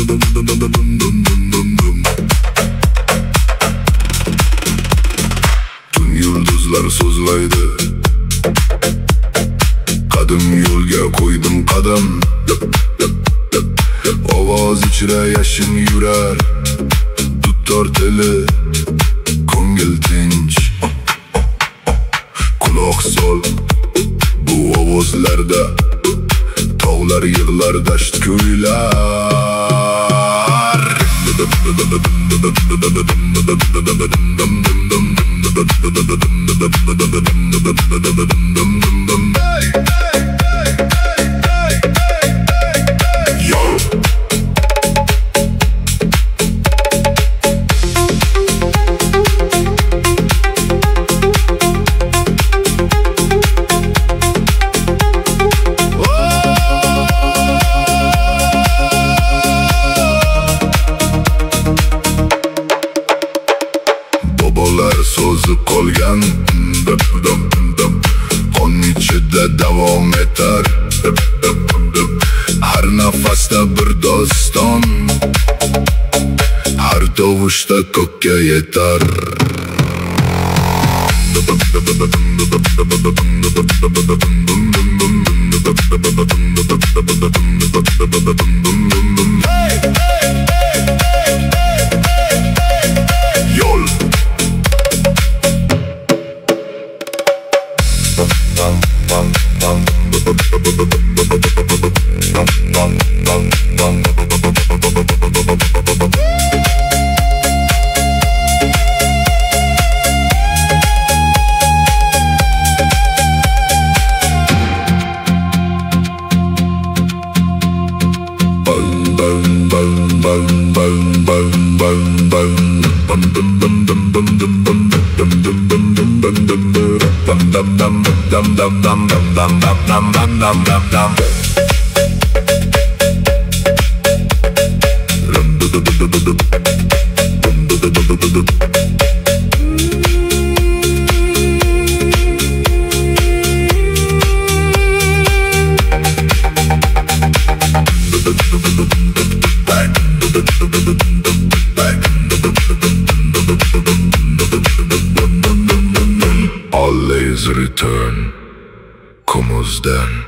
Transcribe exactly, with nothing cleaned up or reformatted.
Tun yulduzlar so'zlaydi, qadim yo'lga qo'ydim qadam. Ovoz ichra yashin yurar, dutor tili, ko'ngil tinch. Quloq sol bu ovozlarda, tog'lar yig'lar, dasht ko'ylar. Bobolar so'zi qolgan, qon ichida davom etar. Har nafasda bir doston, har tovushda ko'kka yetar. Yo'l always return como then.